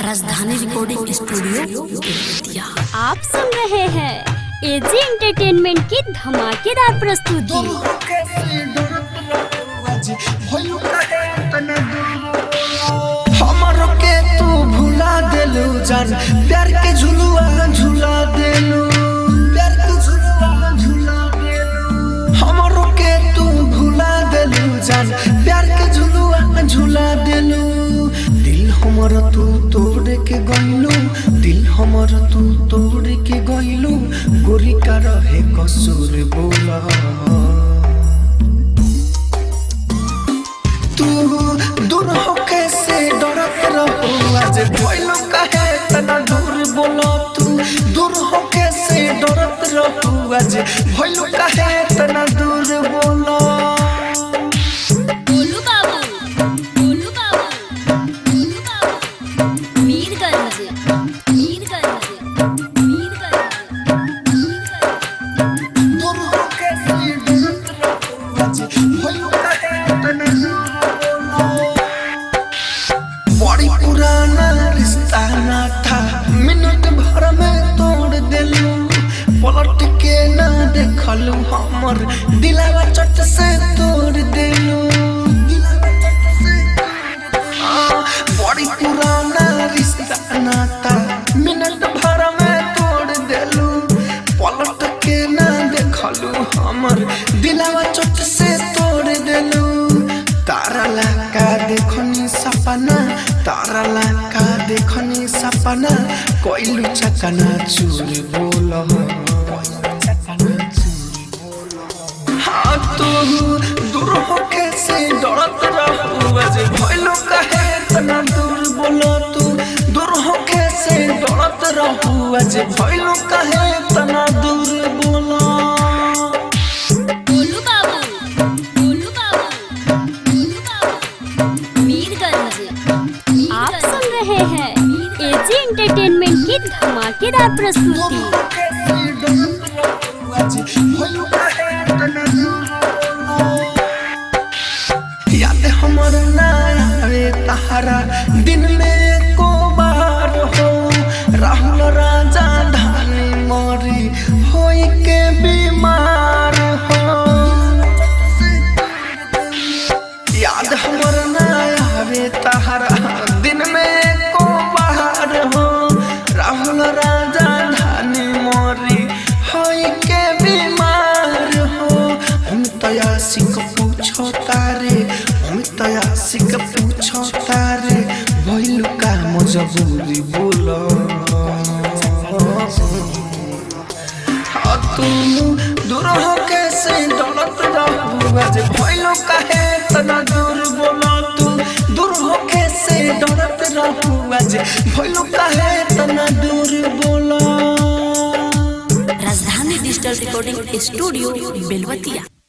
राजधानी recording studio. आप सुन रहे हैं एजी एंटरटेनमेंट की धमाकेदार प्रस्तुति। हमरो के तू भुला देलू जान, प्यार के झुलुआ झुला देलू, प्यार के झुलुआ झुला देलू। हमरो के तू भुला देलू जान, प्यार के झुलुआ झुला देलू। दिल हमर तू तोड़ के गइलू, दिल हमर तू तोड़ के गइलू। गोरी का रहे कसूर बोला, तू दूर होके से डरत रहो। आज भइलो काहे तना दूर बोलो, तू दूर होके से डरत रहो। आज भइलो काहे तना दूर बोलो। गोलू बाबू, गोलू बाबू, गोलू बाबू, मीरगंज, मीरगंज, मीरगंज। दूर होके से डरत रहो। आज भइलो काहे तना दूर बोलो। बड़ी पुराना रिश्ता ना था, मिनट भर में तोड़ देलू। पलट के ना देखलू, हमर दिलवा चट से तोड़ देलू। बड़ी पुराना रिश्ता ना था, मिनट भर में तोड़ देलू। पलट के ना देखलू, हमर दिलवा चट से तोड़ देलू। तारा लाका देखनी सपना, तारा लाका देखनी सपना। कोइलू चकना चूर बोलो, हाँ तू दूर होके से डरत रहू। आज भइलो काहे तना दूर बोलो, तू दूर होके से डरत रहू। आज भइलो काहे तना दूर बोलो। गोलू बाबू, गोलू बाबू, गोलू बाबू, मीरगंज। आप सुन रहे हैं एजी एंटरटेनमेंट की धमाकेदार प्रस्तुति। याद हमर ना आवे तहरा दिन में को बार हो। राहुल राजा धानी मोरी होई के बीमार हो। याद हमर ना आवे तहरा दिन में को बार हो। राहुल राजा धानी मोरी होई के बीमार हो। हम तया सिक पूछो तारे, हम तया सिक पूछो तारे। भइलु का मजबूरी बोलो, तू दूर होके से डरत रहू। आज भइलु काहे तना दूर बोलो, तू दूर होके से डरत रहू। आज भइलु काहे तना दूर बोलो। राजधानी डिजिटल रिकॉर्डिंग स्टूडियो बेलवतिया।